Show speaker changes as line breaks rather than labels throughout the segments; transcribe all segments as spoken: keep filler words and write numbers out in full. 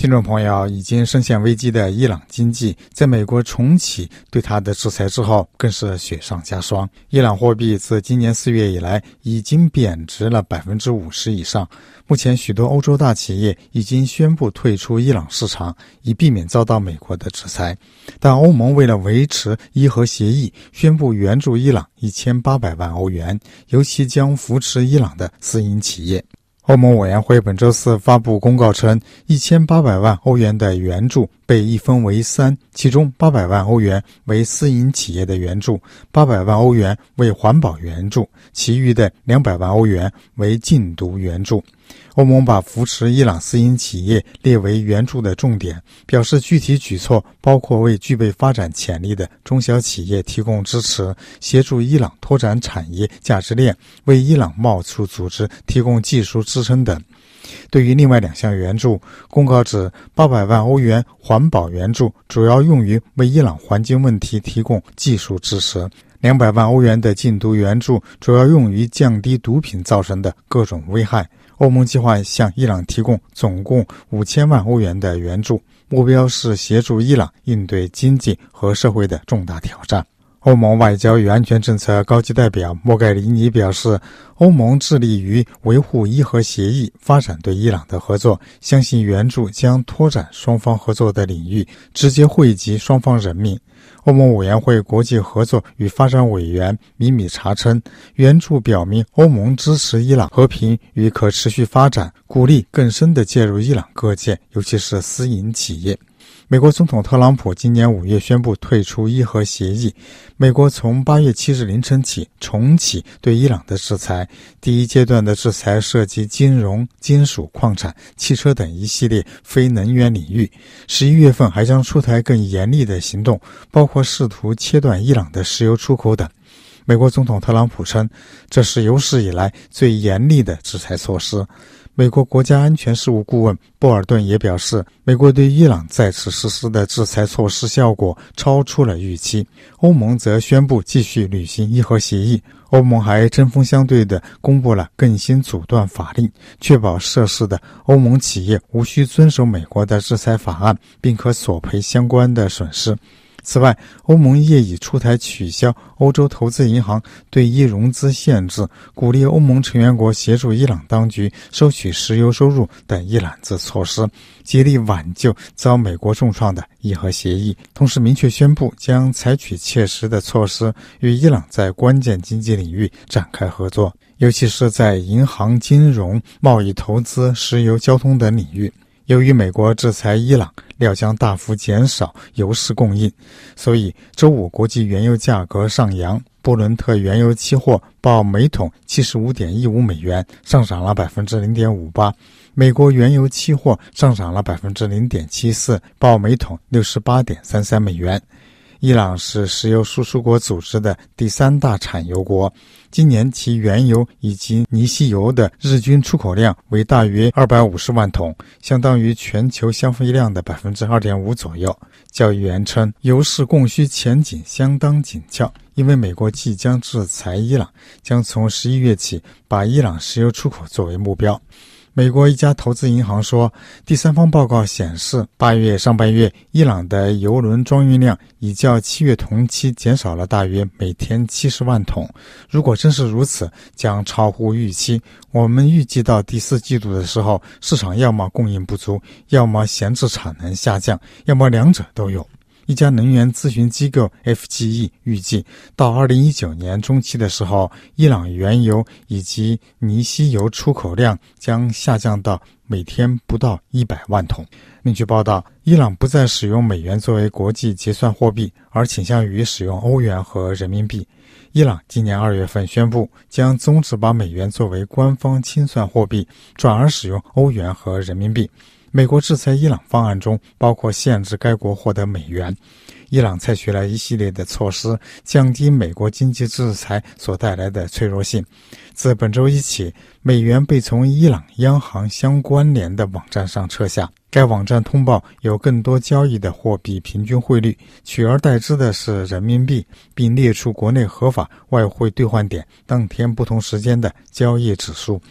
听众朋友，已经深陷危机的伊朗经济，在美国重启对它的制裁之后，更是雪上加霜。伊朗货币自今年四月以来已经贬值了百分之五十以上。目前，许多欧洲大企业已经宣布退出伊朗市场，以避免遭到美国的制裁。但欧盟为了维持伊核协议，宣布援助伊朗一千八百万欧元，尤其将扶持伊朗的私营企业。欧盟委员会本周四发布公告称，一千八百万欧元的援助被一分为三，其中八百万欧元为私营企业的援助，八百万欧元为环保援助，其余的两百万欧元为禁毒援助。欧盟把扶持伊朗私营企业列为援助的重点，表示具体举措包括为具备发展潜力的中小企业提供支持，协助伊朗拓展产业价值链，为伊朗贸促组织提供技术支撑等。对于另外两项援助，公告指八百万欧元环保援助主要用于为伊朗环境问题提供技术支持，两百万欧元的禁毒援助主要用于降低毒品造成的各种危害。欧盟计划向伊朗提供总共五千万欧元的援助，目标是协助伊朗应对经济和社会的重大挑战。欧盟外交与安全政策高级代表莫盖里尼表示，欧盟致力于维护伊核协议，发展对伊朗的合作，相信援助将拓展双方合作的领域，直接惠及双方人民。欧盟委员会国际合作与发展委员米米查称，援助表明欧盟支持伊朗和平与可持续发展，鼓励更深地介入伊朗各界，尤其是私营企业。美国总统特朗普今年五月宣布退出伊核协议，美国从八月七日凌晨起重启对伊朗的制裁。第一阶段的制裁涉及金融、金属、矿产、汽车等一系列非能源领域。十一月份还将出台更严厉的行动，包括试图切断伊朗的石油出口等。美国总统特朗普称，这是有史以来最严厉的制裁措施。美国国家安全事务顾问波尔顿也表示，美国对伊朗再次实施的制裁措施效果超出了预期。欧盟则宣布继续履行伊核协议。欧盟还针锋相对地公布了更新阻断法令，确保涉事的欧盟企业无需遵守美国的制裁法案，并可索赔相关的损失。此外，欧盟业已出台取消欧洲投资银行对伊融资限制，鼓励欧盟成员国协助伊朗当局收取石油收入等一揽子措施，竭力挽救遭美国重创的伊核协议。同时明确宣布将采取切实的措施，与伊朗在关键经济领域展开合作，尤其是在银行、金融、贸易、投资、石油、交通等领域。由于美国制裁伊朗，料将大幅减少油市供应，所以周五国际原油价格上扬，布伦特原油期货报每桶 七十五点一五美元，上涨了 百分之零点五八。美国原油期货上涨了 百分之零点七四，报每桶 六十八点三三美元。伊朗是石油输出国组织的第三大产油国，今年其原油以及泥稀油的日均出口量为大约二百五十万桶，相当于全球消费量的 百分之二点五 左右。交易员称，油市供需前景相当紧俏，因为美国即将制裁伊朗，将从十一月起把伊朗石油出口作为目标。美国一家投资银行说，第三方报告显示，八月上半月伊朗的油轮装运量已较七月同期减少了大约每天七十万桶。如果真是如此，将超乎预期。我们预计到第四季度的时候，市场要么供应不足，要么闲置产能下降，要么两者都有。一家能源咨询机构 F G E 预计，到二零一九年中期的时候，伊朗原油以及泥稀油出口量将下降到每天不到一百万桶。另据报道，伊朗不再使用美元作为国际结算货币，而倾向于使用欧元和人民币。伊朗今年二月份宣布，将终止把美元作为官方清算货币，转而使用欧元和人民币。美国制裁伊朗方案中包括限制该国获得美元。伊朗采取了一系列的措施，降低美国经济制裁所带来的脆弱性。自本周一起，美元被从伊朗央行相关联的网站上撤下。该网站通报有更多交易的货币平均汇率，取而代之的是人民币，并列出国内合法外汇兑换点当天不同时间的交易指数。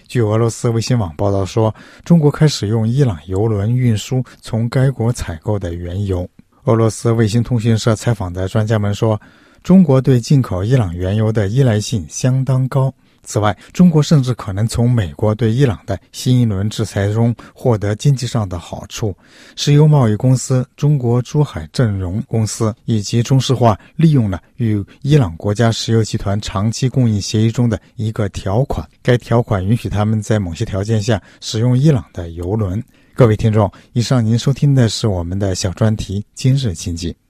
据俄罗斯卫星网报道说，中国开始用伊朗油轮运输从该国采购的原油。俄罗斯卫星通讯社采访的专家们说，中国对进口伊朗原油的依赖性相当高。此外，中国甚至可能从美国对伊朗的新一轮制裁中获得经济上的好处。石油贸易公司中国珠海正荣公司以及中石化利用了与伊朗国家石油集团长期供应协议中的一个条款，该条款允许他们在某些条件下使用伊朗的油轮。各位听众，以上您收听的是我们的小专题今日经济。